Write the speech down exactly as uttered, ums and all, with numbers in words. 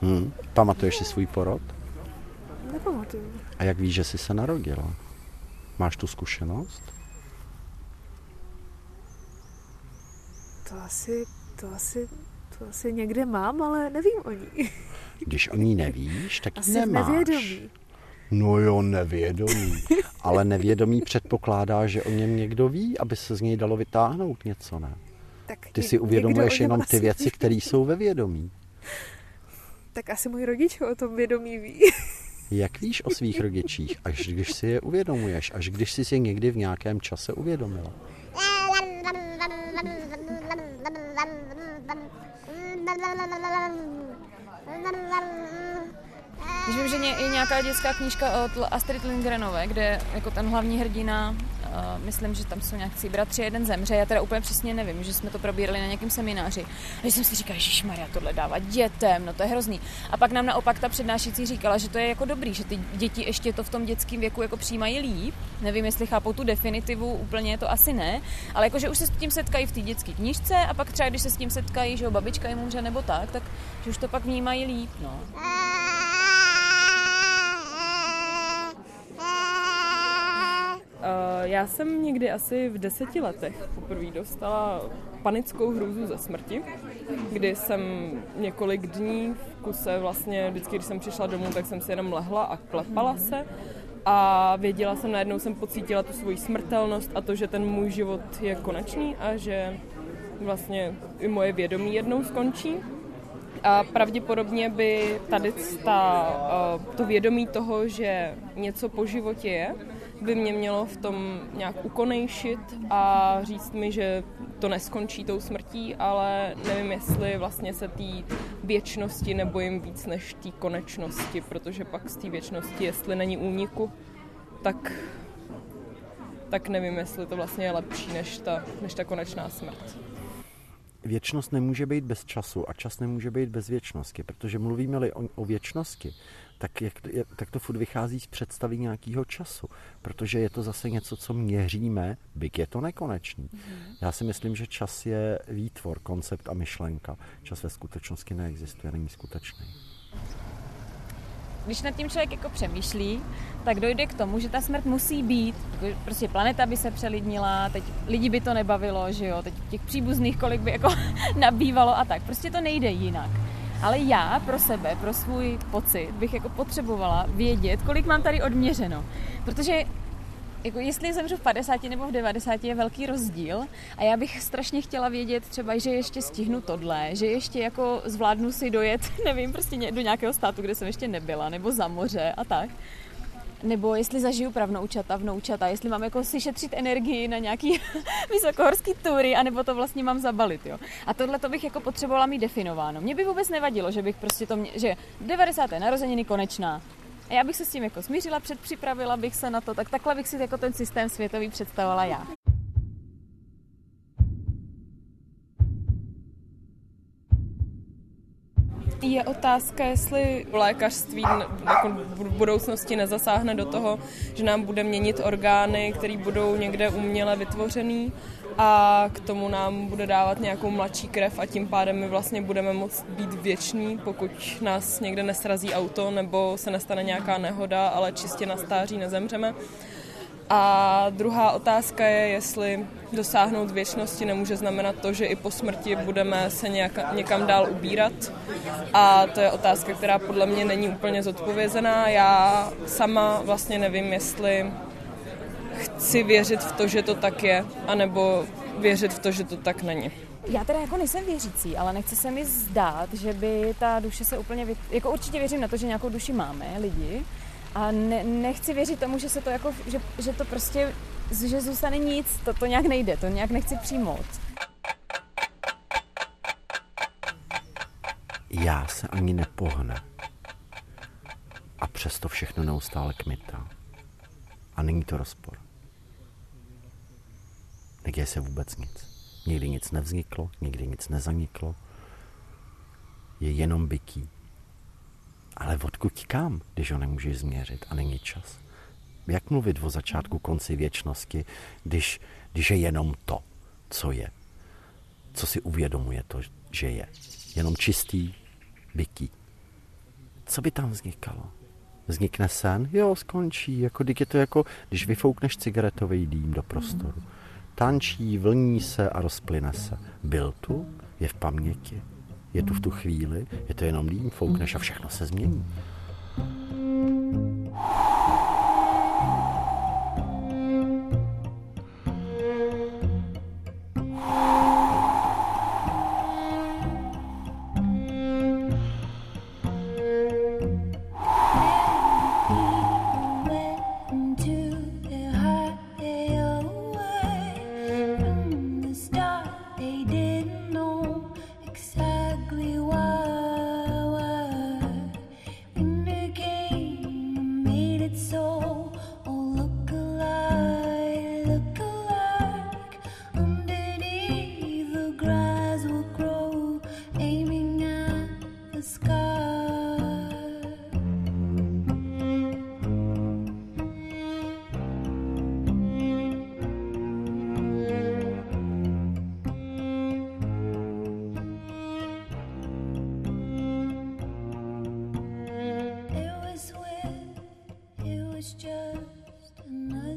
Hmm. Pamatuješ si svůj porod? Nepamatuju. A jak víš, že jsi se narodila? Máš tu zkušenost? To asi, to asi, to asi někde mám, ale nevím o ní. Když o ní nevíš, tak ji asi nemáš. nevědomí. No jo, nevědomí. Ale nevědomí předpokládá, že o něm někdo ví, aby se z něj dalo vytáhnout něco, ne? Tak Ty si uvědomuješ jenom ty věci, ví. které jsou ve vědomí. Tak asi můj rodič o tom vědomí ví. Jak víš o svých rodičích, až když si je uvědomuješ, až když jsi je někdy v nějakém čase uvědomila? Když vím, že je nějaká dětská knížka od Astrid Lindgrenové, kde jako ten hlavní hrdina, uh, myslím, že tam jsou nějaký bratři, jeden zemře, já teda úplně přesně nevím, že jsme to probírali na nějakém semináři. A že jsem si říkala, ježišmarja, tohle dávat dětem, no to je hrozný. A pak nám naopak ta přednášící říkala, že to je jako dobrý, že ty děti ještě to v tom dětském věku jako přijímají líp. Nevím, jestli chápou tu definitivu, úplně to asi ne, ale jakože už se s tím setkají v té dětské knížce a pak třeba, když se s tím setkají, že jo, babička jim umře nebo tak, tak že už to pak vnímají líp, no. Já jsem někdy asi v deseti letech poprvé dostala panickou hrůzu ze smrti, kdy jsem několik dní v kuse vlastně, vždycky, když jsem přišla domů, tak jsem si jenom lehla a klepala se a věděla jsem, najednou jsem pocítila tu svoji smrtelnost a to, že ten můj život je konečný a že vlastně i moje vědomí jednou skončí. A pravděpodobně by tady ta, to vědomí toho, že něco po životě je, by mě mělo v tom nějak ukonejšit a říct mi, že to neskončí tou smrtí, ale nevím, jestli vlastně se té věčnosti nebojím víc než té konečnosti, protože pak z té věčnosti, jestli není úniku, tak, tak nevím, jestli to vlastně je lepší než ta, než ta konečná smrt. Věčnost nemůže být bez času a čas nemůže být bez věčnosti, protože mluvíme-li o, o věčnosti, tak, jak, tak to furt vychází z představy nějakého času, protože je to zase něco, co měříme, byť je to nekonečný. Mm. Já si myslím, že čas je výtvor, koncept a myšlenka. Čas ve skutečnosti neexistuje, není skutečný. Když nad tím člověk jako přemýšlí, tak dojde k tomu, že ta smrt musí být. Prostě planeta by se přelidnila, teď lidi by to nebavilo, že jo, teď těch příbuzných kolik by jako nabývalo a tak. Prostě to nejde jinak. Ale já pro sebe, pro svůj pocit bych jako potřebovala vědět, kolik mám tady odměřeno. Protože jako jestli zemřu v padesáti nebo v devadesáti je velký rozdíl a já bych strašně chtěla vědět třeba, že ještě stihnu tohle, že ještě jako zvládnu si dojet, nevím, prostě do nějakého státu, kde jsem ještě nebyla, nebo za moře a tak. Nebo jestli zažiju pravnoučata, vnoučata, jestli mám jako si šetřit energii na nějaký vysokohorský tury, anebo to vlastně mám zabalit, jo. A tohle to bych jako potřebovala mít definováno. Mně by vůbec nevadilo, že bych prostě to, mě, že devadesáté narozeniny konečná. A já bych se s tím jako smířila, předpřipravila bych se na to, tak takhle bych si jako ten systém světový představovala já. Je otázka, jestli lékařství jako v budoucnosti nezasáhne do toho, že nám bude měnit orgány, které budou někde uměle vytvořený a k tomu nám bude dávat nějakou mladší krev a tím pádem my vlastně budeme moct být věční, pokud nás někde nesrazí auto nebo se nestane nějaká nehoda, ale čistě na stáří nezemřeme. A druhá otázka je, jestli dosáhnout věčnosti nemůže znamenat to, že i po smrti budeme se nějak, někam dál ubírat. A to je otázka, která podle mě není úplně zodpovězená. Já sama vlastně nevím, jestli chci věřit v to, že to tak je, anebo věřit v to, že to tak není. Já teda jako nejsem věřící, ale nechce se mi zdát, že by ta duše se úplně... Vy... Jako určitě věřím na to, že nějakou duši máme, lidi, a ne, nechci věřit tomu, že se to jako, že, že to prostě, že zůstane nic, to, to nějak nejde, to nějak nechci přijmout. Já se ani nepohne. A přesto všechno neustále kmitá. A není to rozpor. Neděje se vůbec nic. Nikdy nic nevzniklo, nikdy nic nezaniklo. Je jenom bytí. Ale odkud kam, když ho nemůžeš změřit a není čas? Jak mluvit o začátku, konci věčnosti, když, když je jenom to, co je? Co si uvědomuje to, že je? Jenom čistý bytí. co by tam vznikalo? Vznikne sen? Jo, skončí. Jako, je to jako, když vyfoukneš cigaretový dým do prostoru. Tančí, vlní se a rozplyne se. Byl tu? Je v paměti? Je tu v tu chvíli? Je to jenom dým? Foukneš a všechno se změní. Just another